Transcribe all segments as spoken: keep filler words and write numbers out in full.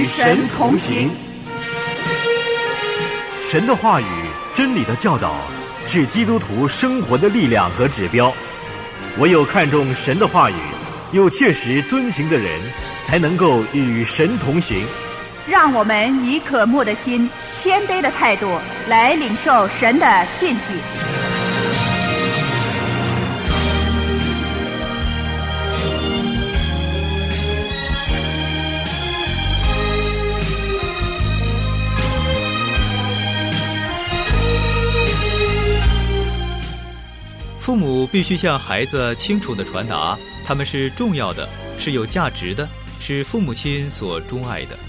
神同行。 神的话语、真理的教导是基督徒生活的力量和指标。唯有看重神的话语，又切实遵行的人，才能够与神同行。 让我们以渴慕的心、谦卑的态度来领受神的信息。 父母必须向孩子清楚地传达，他们是重要的，是有价值的，是父母亲所钟爱的。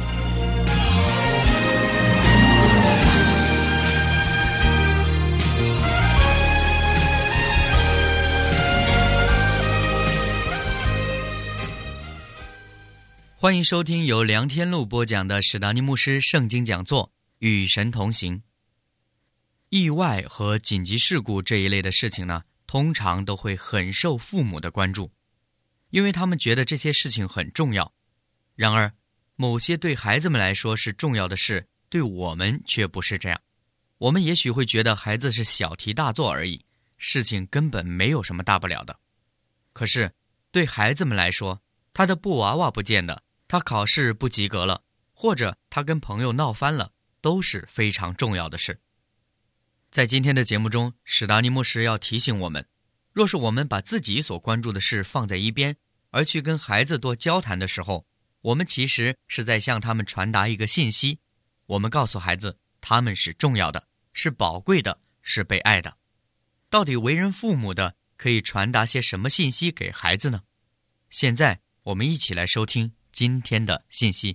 欢迎收听由梁天禄播讲的史达尼牧师圣经讲座《与神同行》。意外和紧急事故这一类的事情呢，通常都会很受父母的关注，因为他们觉得这些事情很重要。然而，某些对孩子们来说是重要的事，对我们却不是这样。我们也许会觉得孩子是小题大做而已，事情根本没有什么大不了的。可是，对孩子们来说，他的布娃娃不见了，他考试不及格了，或者他跟朋友闹翻了，都是非常重要的事。在今天的节目中，史达尼牧师要提醒我们，若是我们把自己所关注的事放在一边，而去跟孩子多交谈的时候，我们其实是在向他们传达一个信息。我们告诉孩子，他们是重要的，是宝贵的，是被爱的。到底为人父母的可以传达些什么信息给孩子呢？现在我们一起来收听今天的信息。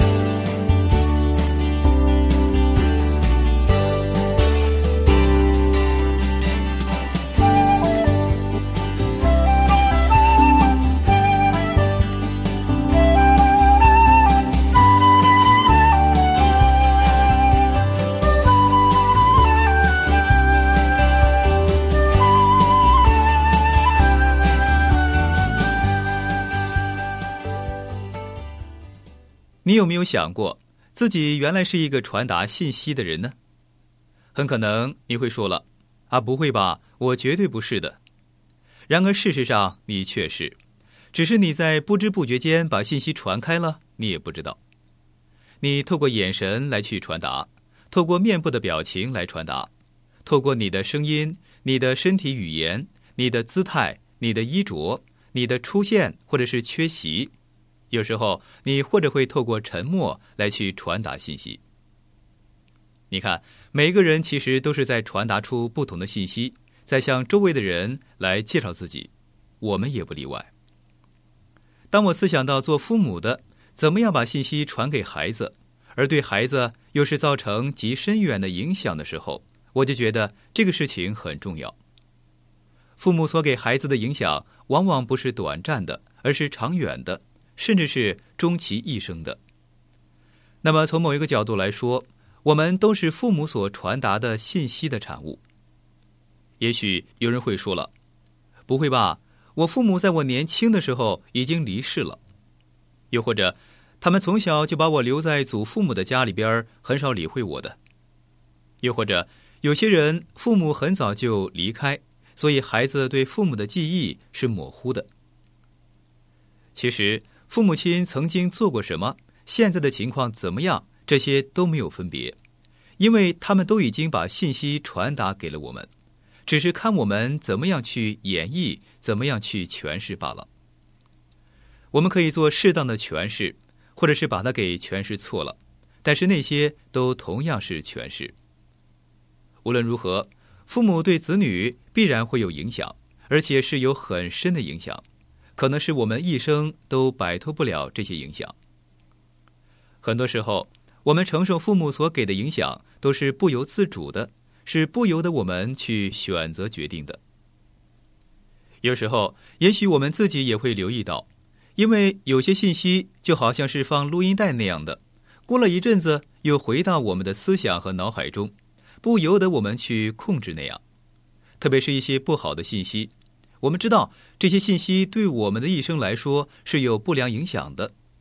你有没有想过，自己原来是一个传达信息的人呢？很可能你会说了，啊，不会吧，我绝对不是的。然而事实上你却是，只是你在不知不觉间把信息传开了，你也不知道。你透过眼神来去传达，透过面部的表情来传达，透过你的声音、你的身体语言、你的姿态、你的衣着、你的出现或者是缺席，有时候你或者会透过沉默来去传达信息。你看，每个人其实都是在传达出不同的信息，在向周围的人来介绍自己，我们也不例外。当我思想到做父母的怎么样把信息传给孩子，而对孩子又是造成极深远的影响的时候，我就觉得这个事情很重要。父母所给孩子的影响往往不是短暂的，而是长远的，甚至是终其一生的。那么从某一个角度来说，我们都是父母所传达的信息的产物。也许有人会说了，不会吧，我父母在我年轻的时候已经离世了。又或者他们从小就把我留在祖父母的家里边，很少理会我的。又或者有些人父母很早就离开，所以孩子对父母的记忆是模糊的。其实父母亲曾经做过什么，现在的情况怎么样，这些都没有分别，因为他们都已经把信息传达给了我们，只是看我们怎么样去演绎，怎么样去诠释罢了。我们可以做适当的诠释，或者是把它给诠释错了，但是那些都同样是诠释。无论如何，父母对子女必然会有影响，而且是有很深的影响，可能是我们一生都摆脱不了这些影响。很多时候，我们承受父母所给的影响都是不由自主的，是不由得我们去选择决定的。有时候也许我们自己也会留意到，因为有些信息就好像是放录音带那样的，过了一阵子又回到我们的思想和脑海中，不由得我们去控制那样。特别是一些不好的信息，我们知道这些信息对我们的一生来说是有不良影响的，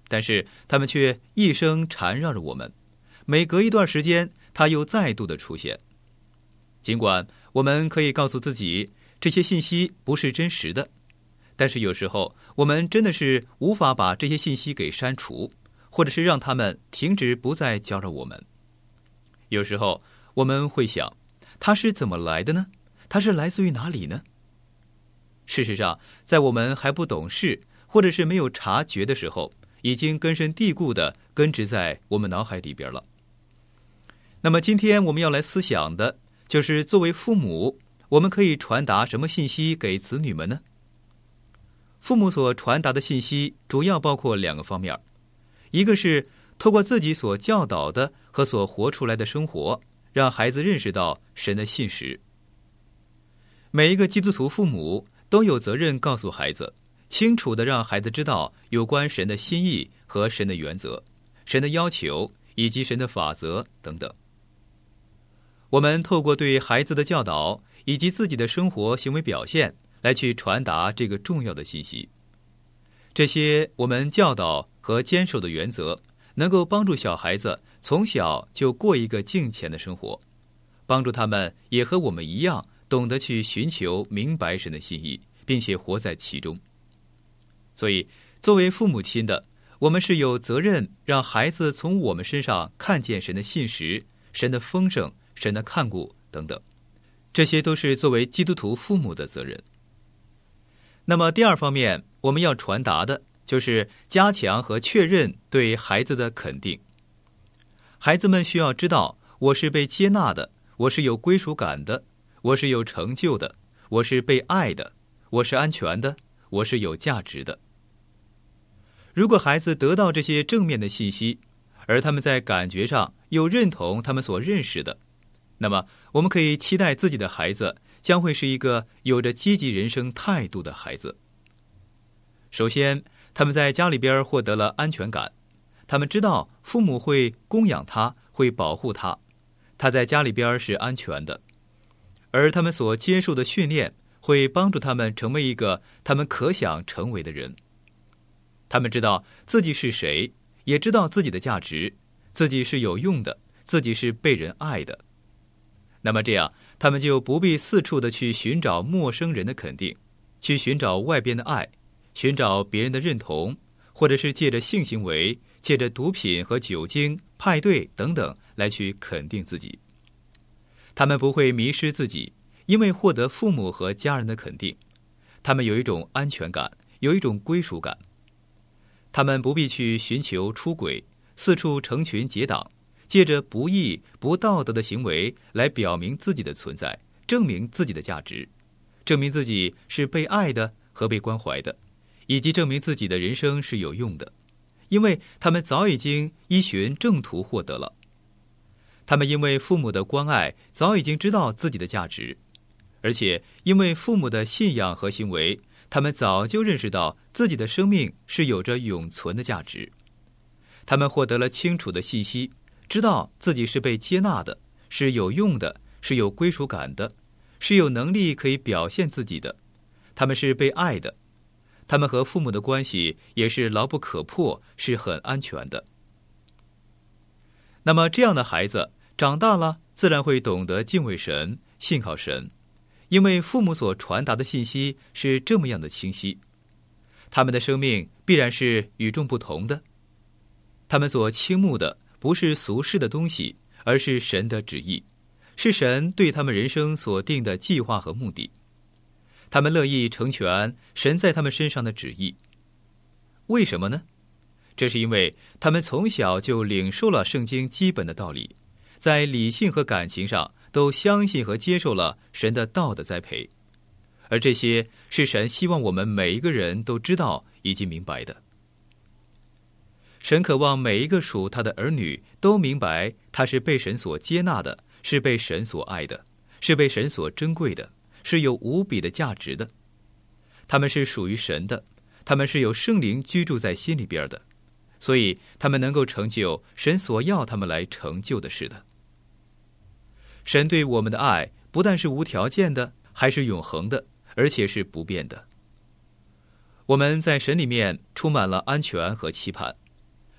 但是他们却一生缠绕着我们，每隔一段时间，它又再度的出现。尽管我们可以告诉自己，这些信息不是真实的，但是有时候我们真的是无法把这些信息给删除，或者是让他们停止不再搅扰我们。有时候我们会想，它是怎么来的呢？它是来自于哪里呢？事实上，在我们还不懂事，或者是没有察觉的时候，已经根深蒂固地根植在我们脑海里边了。那么今天我们要来思想的就是作为父母，我们可以传达什么信息给子女们呢？父母所传达的信息主要包括两个方面，一个是透过自己所教导的和所活出来的生活，让孩子认识到神的信实。每一个基督徒父母都有责任告诉孩子，清楚地让孩子知道有关神的心意和神的原则、神的要求以及神的法则等等。我们透过对孩子的教导以及自己的生活行为表现来去传达这个重要的信息。这些我们教导和坚守的原则，能够帮助小孩子从小就过一个敬虔的生活，帮助他们也和我们一样懂得去寻求明白神的心意，并且活在其中。所以作为父母亲的，我们是有责任让孩子从我们身上看见神的信实、神的丰盛、神的看顾等等，这些都是作为基督徒父母的责任。那么第二方面，我们要传达的就是加强和确认对孩子的肯定。孩子们需要知道，我是被接纳的，我是有归属感的，我是有成就的，我是被爱的，我是安全的，我是有价值的。如果孩子得到这些正面的信息，而他们在感觉上又认同他们所认识的，那么我们可以期待自己的孩子将会是一个有着积极人生态度的孩子。首先，他们在家里边获得了安全感，他们知道父母会供养他，会保护他，他在家里边是安全的。而他们所接受的训练会帮助他们成为一个他们可想成为的人。他们知道自己是谁，也知道自己的价值，自己是有用的，自己是被人爱的。那么这样，他们就不必四处的去寻找陌生人的肯定，去寻找外边的爱，寻找别人的认同，或者是借着性行为、借着毒品和酒精、派对等等来去肯定自己。他们不会迷失自己，因为获得父母和家人的肯定，他们有一种安全感，有一种归属感。他们不必去寻求出轨，四处成群结党，借着不义、不道德的行为来表明自己的存在，证明自己的价值，证明自己是被爱的和被关怀的，以及证明自己的人生是有用的，因为他们早已经依循正途获得了。他们因为父母的关爱，早已经知道自己的价值，而且因为父母的信仰和行为，他们早就认识到自己的生命是有着永存的价值。他们获得了清楚的信息，知道自己是被接纳的，是有用的，是有归属感的，是有能力可以表现自己的，他们是被爱的，他们和父母的关系也是牢不可破，是很安全的。那么这样的孩子长大了，自然会懂得敬畏神，信靠神，因为父母所传达的信息是这么样的清晰。他们的生命必然是与众不同的，他们所倾慕的不是俗世的东西，而是神的旨意，是神对他们人生所定的计划和目的。他们乐意成全神在他们身上的旨意。为什么呢？这是因为他们从小就领受了圣经基本的道理，在理性和感情上都相信和接受了神的道的栽培，而这些是神希望我们每一个人都知道以及明白的。神渴望每一个属他的儿女都明白，他是被神所接纳的，是被神所爱的，是被神所珍贵的，是有无比的价值的。他们是属于神的，他们是有圣灵居住在心里边的，所以他们能够成就神所要他们来成就的事的。神对我们的爱不但是无条件的，还是永恒的，而且是不变的。我们在神里面充满了安全和期盼，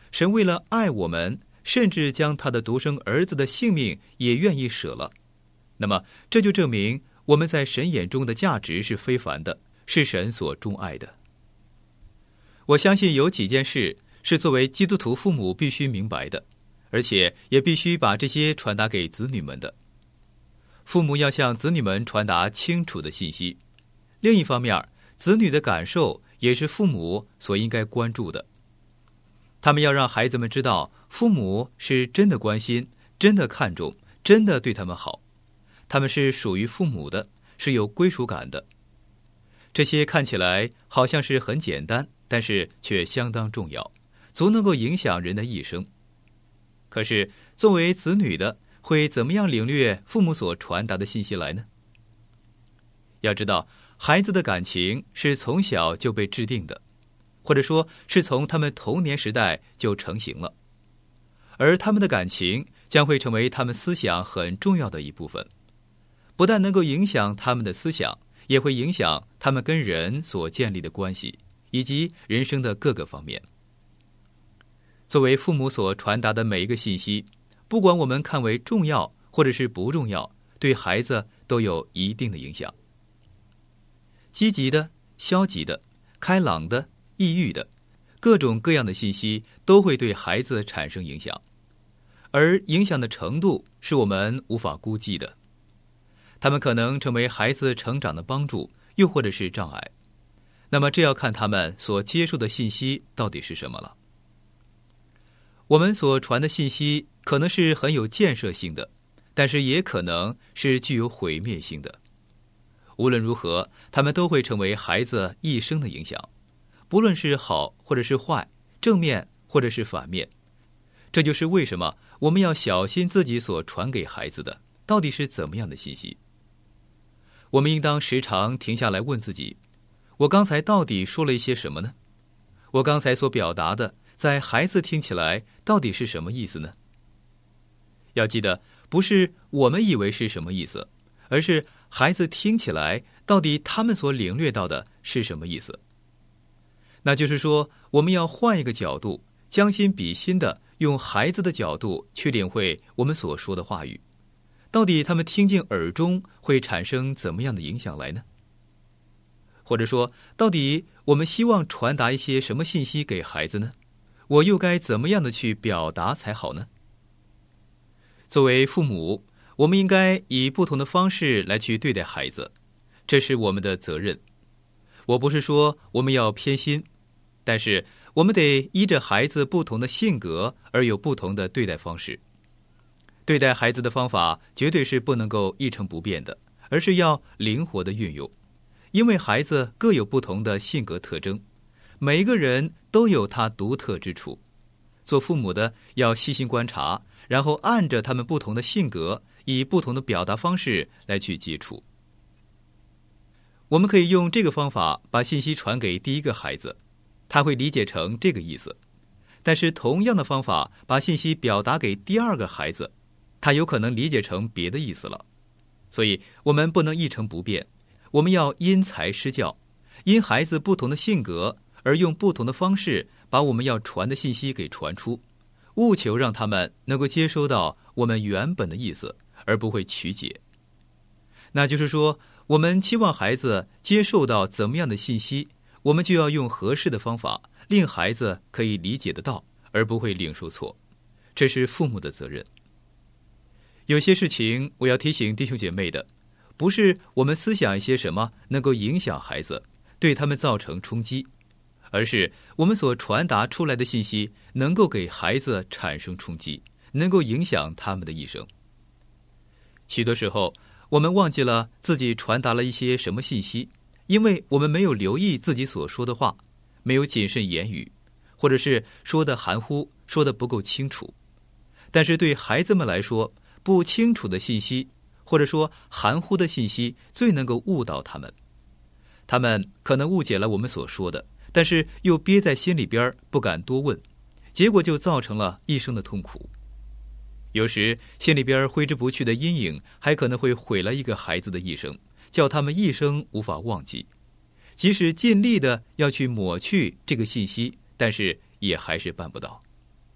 神为了爱我们，甚至将他的独生儿子的性命也愿意舍了。那么这就证明我们在神眼中的价值是非凡的，是神所钟爱的。我相信有几件事是作为基督徒父母必须明白的，而且也必须把这些传达给子女们的。父母要向子女们传达清楚的信息，另一方面，子女的感受也是父母所应该关注的。他们要让孩子们知道，父母是真的关心，真的看重，真的对他们好，他们是属于父母的，是有归属感的。这些看起来好像是很简单，但是却相当重要，足能够影响人的一生。可是作为子女的，会怎么样领略父母所传达的信息来呢？要知道，孩子的感情是从小就被制定的，或者说是从他们童年时代就成型了，而他们的感情将会成为他们思想很重要的一部分，不但能够影响他们的思想，也会影响他们跟人所建立的关系，以及人生的各个方面。作为父母所传达的每一个信息，不管我们看为重要或者是不重要，对孩子都有一定的影响。积极的、消极的、开朗的、抑郁的，各种各样的信息都会对孩子产生影响，而影响的程度是我们无法估计的。他们可能成为孩子成长的帮助，又或者是障碍。那么这要看他们所接受的信息到底是什么了。我们所传的信息可能是很有建设性的，但是也可能是具有毁灭性的。无论如何，他们都会成为孩子一生的影响，不论是好或者是坏，正面或者是反面。这就是为什么我们要小心自己所传给孩子的到底是怎么样的信息。我们应当时常停下来问自己，我刚才到底说了一些什么呢？我刚才所表达的在孩子听起来到底是什么意思呢？要记得，不是我们以为是什么意思，而是孩子听起来到底他们所领略到的是什么意思。那就是说，我们要换一个角度，将心比心的用孩子的角度去领会我们所说的话语，到底他们听进耳中会产生怎么样的影响来呢？或者说，到底我们希望传达一些什么信息给孩子呢？我又该怎么样的去表达才好呢？作为父母，我们应该以不同的方式来去对待孩子，这是我们的责任。我不是说我们要偏心，但是我们得依着孩子不同的性格而有不同的对待方式。对待孩子的方法绝对是不能够一成不变的，而是要灵活的运用。因为孩子各有不同的性格特征，每一个人都有他独特之处。做父母的要细心观察，然后按着他们不同的性格，以不同的表达方式来去接触。我们可以用这个方法把信息传给第一个孩子，他会理解成这个意思。但是同样的方法把信息表达给第二个孩子，他有可能理解成别的意思了。所以我们不能一成不变，我们要因材施教，因孩子不同的性格而用不同的方式把我们要传的信息给传出，务求让他们能够接收到我们原本的意思，而不会曲解。那就是说，我们期望孩子接受到怎么样的信息，我们就要用合适的方法，令孩子可以理解得到，而不会领受错。这是父母的责任。有些事情我要提醒弟兄姐妹的，不是我们思想一些什么能够影响孩子，对他们造成冲击，而是我们所传达出来的信息能够给孩子产生冲击，能够影响他们的一生。许多时候我们忘记了自己传达了一些什么信息，因为我们没有留意自己所说的话，没有谨慎言语，或者是说的含糊，说的不够清楚。但是对孩子们来说，不清楚的信息，或者说含糊的信息，最能够误导他们。他们可能误解了我们所说的，但是又憋在心里边不敢多问，结果就造成了一生的痛苦。有时心里边挥之不去的阴影，还可能会毁了一个孩子的一生，叫他们一生无法忘记。即使尽力的要去抹去这个信息，但是也还是办不到。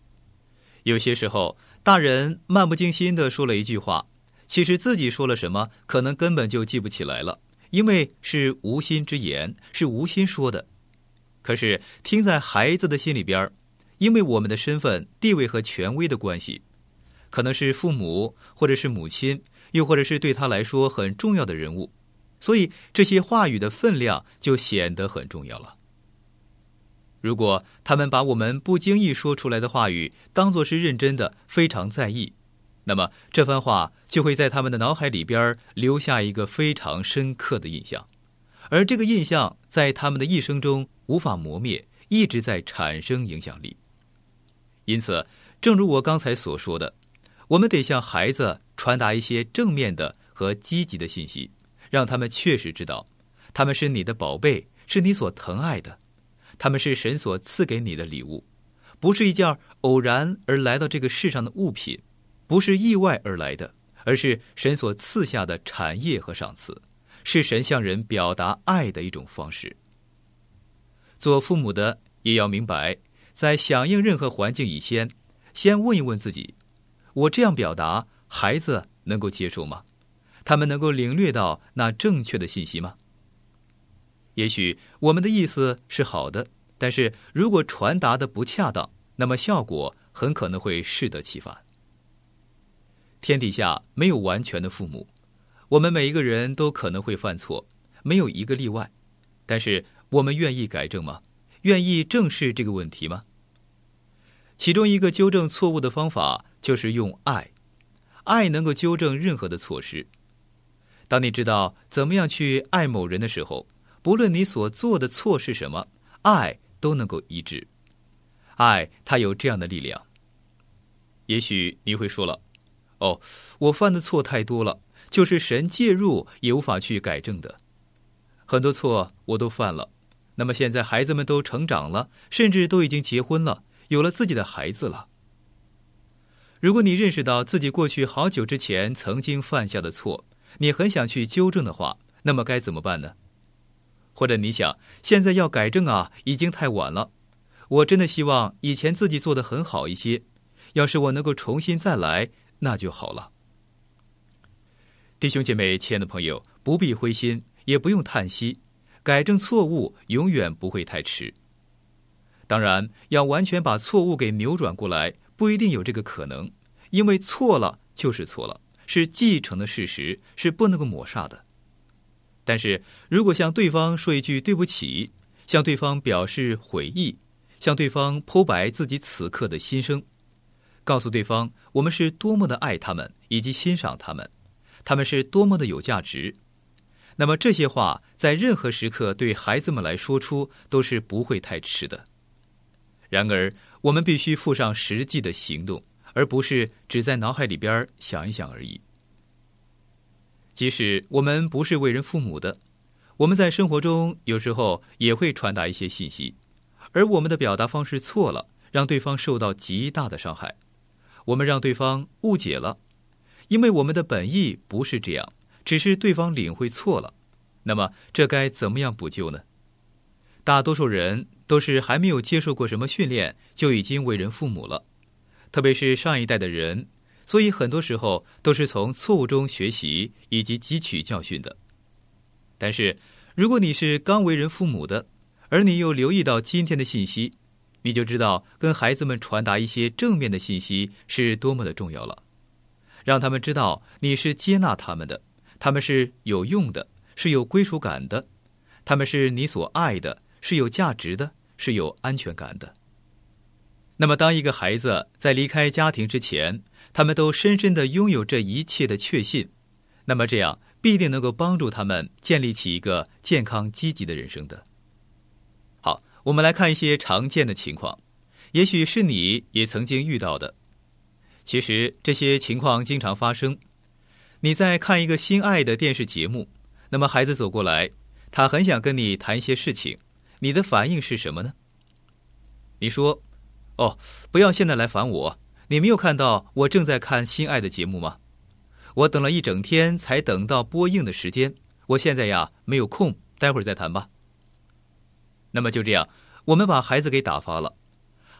有些时候，大人漫不经心地说了一句话，其实自己说了什么，可能根本就记不起来了，因为是无心之言，是无心说的。可是听在孩子的心里边，因为我们的身份、地位和权威的关系，可能是父母，或者是母亲，又或者是对他来说很重要的人物，所以这些话语的分量就显得很重要了。如果他们把我们不经意说出来的话语当作是认真的，非常在意，那么这番话就会在他们的脑海里边留下一个非常深刻的印象，而这个印象在他们的一生中无法磨灭，一直在产生影响力。因此，正如我刚才所说的，我们得向孩子传达一些正面的和积极的信息，让他们确实知道，他们是你的宝贝，是你所疼爱的，他们是神所赐给你的礼物，不是一件偶然而来到这个世上的物品，不是意外而来的，而是神所赐下的产业和赏赐，是神向人表达爱的一种方式。做父母的也要明白，在响应任何环境以前，先问一问自己，我这样表达，孩子能够接受吗？他们能够领略到那正确的信息吗？也许我们的意思是好的，但是如果传达的不恰当，那么效果很可能会适得其反。天底下没有完全的父母，我们每一个人都可能会犯错，没有一个例外。但是我们愿意改正吗？愿意正视这个问题吗？其中一个纠正错误的方法就是用爱，爱能够纠正任何的错失。当你知道怎么样去爱某人的时候，不论你所做的错是什么，爱都能够医治。爱它有这样的力量。也许你会说了，哦，我犯的错太多了，就是神介入也无法去改正的。很多错我都犯了，那么现在孩子们都成长了，甚至都已经结婚了，有了自己的孩子了。如果你认识到自己过去好久之前曾经犯下的错，你很想去纠正的话，那么该怎么办呢？或者你想，现在要改正啊，已经太晚了。我真的希望以前自己做得很好一些，要是我能够重新再来，那就好了。弟兄姐妹，亲爱的朋友，不必灰心，也不用叹息，改正错误永远不会太迟。当然，要完全把错误给扭转过来，不一定有这个可能，因为错了就是错了，是既成的事实，是不能够抹煞的。但是如果向对方说一句对不起，向对方表示悔意，向对方剖白自己此刻的心声，告诉对方我们是多么的爱他们，以及欣赏他们，他们是多么的有价值，那么这些话在任何时刻对孩子们来说出都是不会太迟的。然而我们必须附上实际的行动，而不是只在脑海里边想一想而已。即使我们不是为人父母的，我们在生活中有时候也会传达一些信息，而我们的表达方式错了，让对方受到极大的伤害，我们让对方误解了，因为我们的本意不是这样，只是对方领会错了。那么这该怎么样补救呢？大多数人都是还没有接受过什么训练，就已经为人父母了，特别是上一代的人，所以很多时候都是从错误中学习以及汲取教训的。但是如果你是刚为人父母的，而你又留意到今天的信息，你就知道跟孩子们传达一些正面的信息是多么的重要了。让他们知道你是接纳他们的，他们是有用的，是有归属感的，他们是你所爱的，是有价值的，是有安全感的。那么当一个孩子在离开家庭之前，他们都深深地拥有这一切的确信，那么这样必定能够帮助他们建立起一个健康积极的人生的。好，我们来看一些常见的情况，也许是你也曾经遇到的。其实这些情况经常发生。你在看一个心爱的电视节目，那么孩子走过来，他很想跟你谈一些事情，你的反应是什么呢？你说，哦，不要现在来烦我，你没有看到我正在看心爱的节目吗？我等了一整天才等到播映的时间，我现在呀没有空，待会儿再谈吧。那么就这样，我们把孩子给打发了。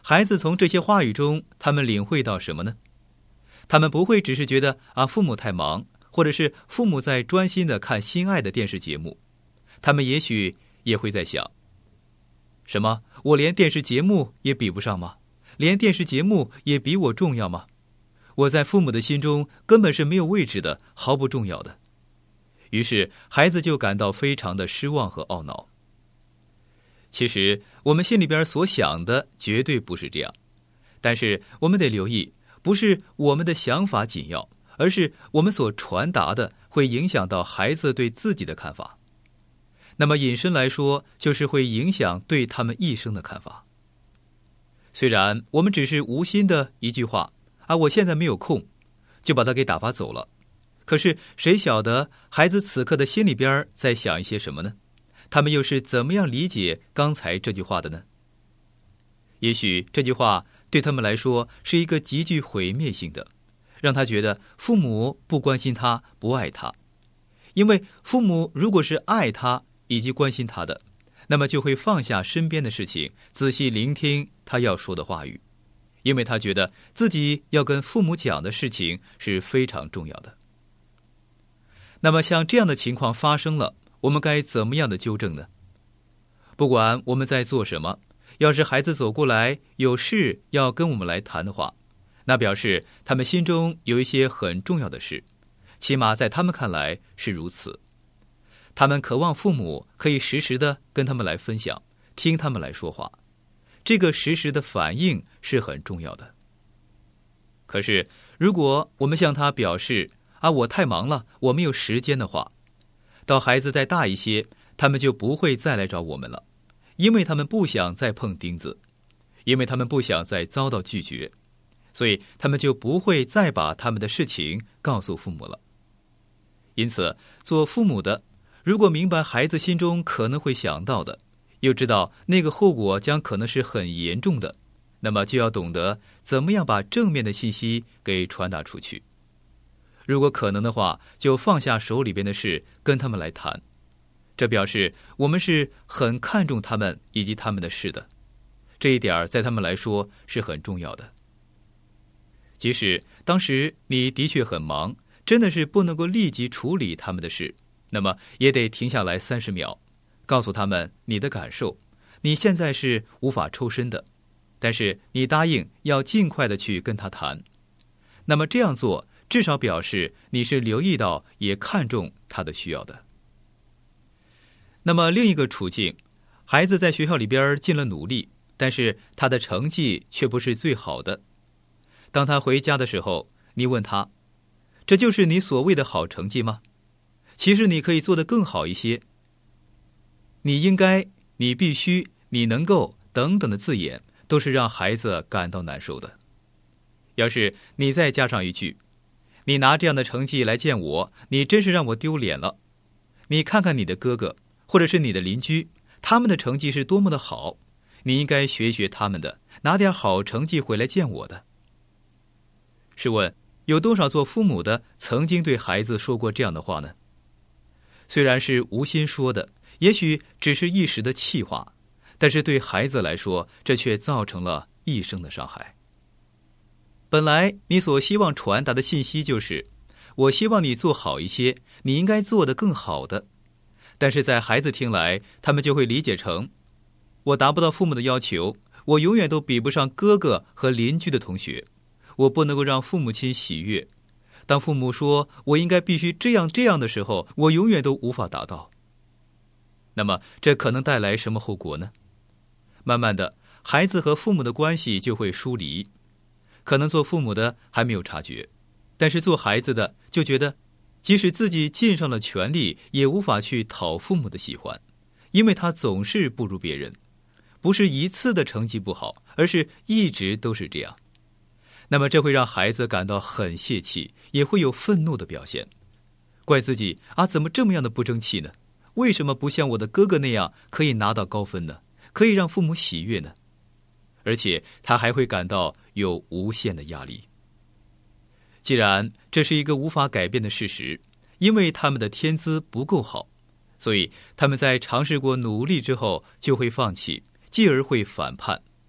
孩子从这些话语中，他们领会到什么呢？他们不会只是觉得啊，父母太忙，或者是父母在专心的看心爱的电视节目。他们也许也会在想，什么？我连电视节目也比不上吗？连电视节目也比我重要吗？我在父母的心中根本是没有位置的，毫不重要的。于是孩子就感到非常的失望和懊恼。其实我们心里边所想的绝对不是这样，但是我们得留意，不是我们的想法紧要，而是我们所传达的会影响到孩子对自己的看法。那么引申来说，就是会影响对他们一生的看法。虽然我们只是无心的一句话啊，我现在没有空，就把他给打发走了，可是谁晓得孩子此刻的心里边在想一些什么呢？他们又是怎么样理解刚才这句话的呢？也许这句话对他们来说是一个极具毁灭性的，让他觉得父母不关心他，不爱他。因为父母如果是爱他以及关心他的，那么就会放下身边的事情，仔细聆听他要说的话语，因为他觉得自己要跟父母讲的事情是非常重要的。那么像这样的情况发生了，我们该怎么样的纠正呢？不管我们在做什么，要是孩子走过来有事要跟我们来谈的话，那表示他们心中有一些很重要的事，起码在他们看来是如此。他们渴望父母可以实时的跟他们来分享，听他们来说话，这个实时的反应是很重要的。可是如果我们向他表示啊，我太忙了，我没有时间的话，到孩子再大一些，他们就不会再来找我们了，因为他们不想再碰钉子，因为他们不想再遭到拒绝，所以他们就不会再把他们的事情告诉父母了。因此做父母的，如果明白孩子心中可能会想到的，又知道那个后果将可能是很严重的，那么就要懂得怎么样把正面的信息给传达出去。如果可能的话，就放下手里边的事跟他们来谈，这表示我们是很看重他们以及他们的事的，这一点在他们来说是很重要的。即使当时你的确很忙，真的是不能够立即处理他们的事，那么也得停下来三十秒，告诉他们你的感受，你现在是无法抽身的，但是你答应要尽快的去跟他谈。那么这样做至少表示你是留意到也看重他的需要的。那么另一个处境，孩子在学校里边尽了努力，但是他的成绩却不是最好的。当他回家的时候，你问他，这就是你所谓的好成绩吗？其实你可以做得更好一些。你应该，你必须，你能够等等的字眼，都是让孩子感到难受的。要是你再加上一句，你拿这样的成绩来见我，你真是让我丢脸了。你看看你的哥哥，或者是你的邻居，他们的成绩是多么的好，你应该学一学他们的，拿点好成绩回来见我的。试问，有多少做父母的曾经对孩子说过这样的话呢？虽然是无心说的，也许只是一时的气话，但是对孩子来说，这却造成了一生的伤害。本来你所希望传达的信息就是，我希望你做好一些，你应该做得更好的。但是在孩子听来，他们就会理解成，我达不到父母的要求，我永远都比不上哥哥和邻居的同学，我不能够让父母亲喜悦。当父母说我应该必须这样这样的时候，我永远都无法达到。那么这可能带来什么后果呢？慢慢的，孩子和父母的关系就会疏离。可能做父母的还没有察觉，但是做孩子的就觉得，即使自己尽上了全力，也无法去讨父母的喜欢，因为他总是不如别人，不是一次的成绩不好，而是一直都是这样。那么这会让孩子感到很泄气，也会有愤怒的表现，怪自己啊，怎么这么样的不争气呢？为什么不像我的哥哥那样可以拿到高分呢？可以让父母喜悦呢？而且他还会感到有无限的压力。既然这是一个无法改变的事实，因为他们的天资不够好，所以他们在尝试过努力之后就会放弃，继而会反叛。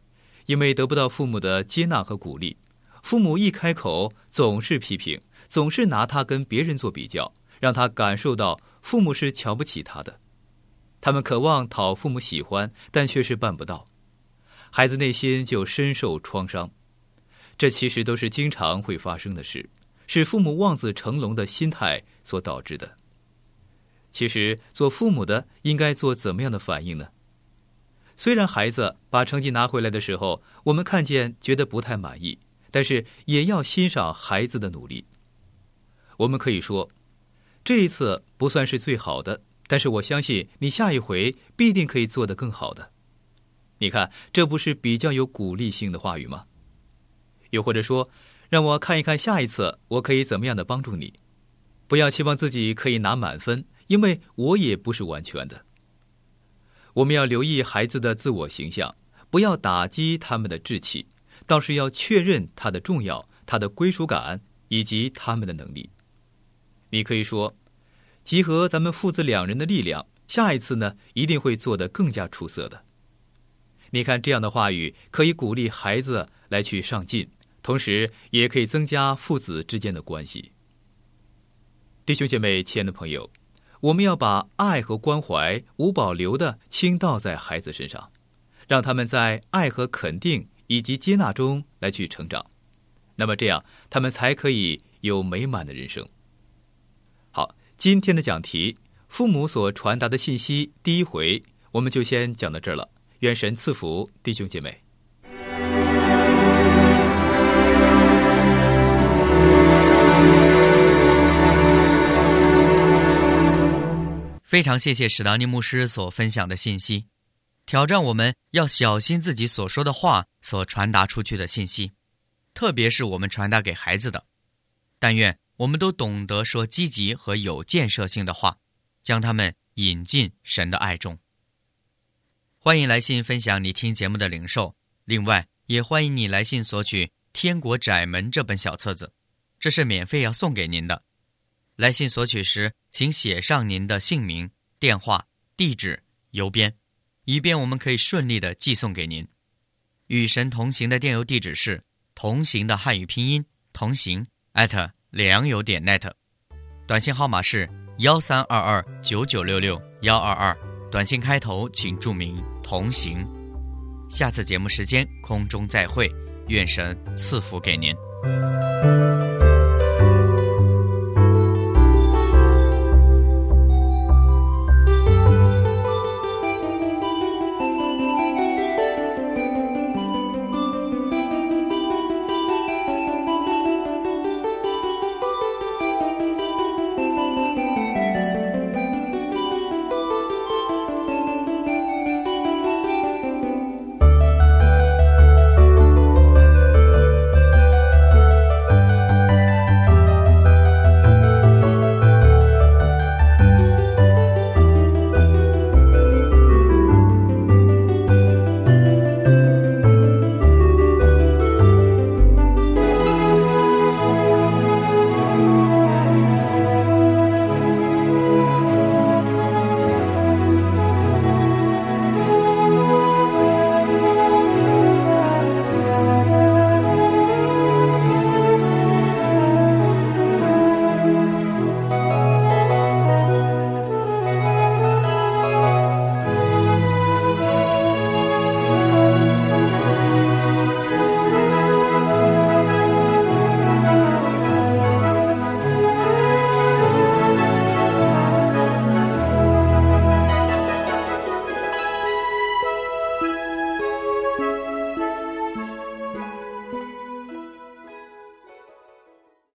因为得不到父母的接纳和鼓励，父母一开口总是批评，总是拿他跟别人做比较，让他感受到父母是瞧不起他的。他们渴望讨父母喜欢，但却是办不到，孩子内心就深受创伤。这其实都是经常会发生的事，是父母望子成龙的心态所导致的。其实做父母的应该做怎么样的反应呢？虽然孩子把成绩拿回来的时候，我们看见觉得不太满意，但是也要欣赏孩子的努力。我们可以说，这一次不算是最好的，但是我相信你下一回必定可以做得更好的。你看，这不是比较有鼓励性的话语吗？又或者说，让我看一看下一次我可以怎么样的帮助你。不要期望自己可以拿满分，因为我也不是完全的。我们要留意孩子的自我形象，不要打击他们的志气，倒是要确认他的重要、他的归属感以及他们的能力。你可以说，集合咱们父子两人的力量，下一次呢一定会做得更加出色的。你看，这样的话语可以鼓励孩子来去上进，同时也可以增加父子之间的关系。弟兄姐妹，亲爱的朋友，我们要把爱和关怀无保留地倾倒在孩子身上，让他们在爱和肯定以及接纳中来去成长，那么这样他们才可以有美满的人生。好，今天的讲题，父母所传达的信息，第一回我们就先讲到这儿了。愿神赐福弟兄姐妹。 非常谢谢史达尼牧师所分享的信息，挑战我们要小心自己所说的话所传达出去的信息，特别是我们传达给孩子的。但愿我们都懂得说积极和有建设性的话，将他们引进神的爱中。欢迎来信分享你听节目的领受，另外也欢迎你来信索取《天国窄门》这本小册子，这是免费要送给您的。来信索取时，请写上您的姓名、电话、地址、邮编，以便我们可以顺利的寄送给您。与神同行的电邮地址是同行的汉语拼音同行 at 良友点 net， 短信号码是幺三二二九九六六幺二二，短信开头请注明同行。下次节目时间空中再会，愿神赐福给您。